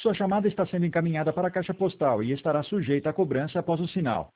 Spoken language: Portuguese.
Sua chamada está sendo encaminhada para a caixa postal e estará sujeita a cobrança após o sinal.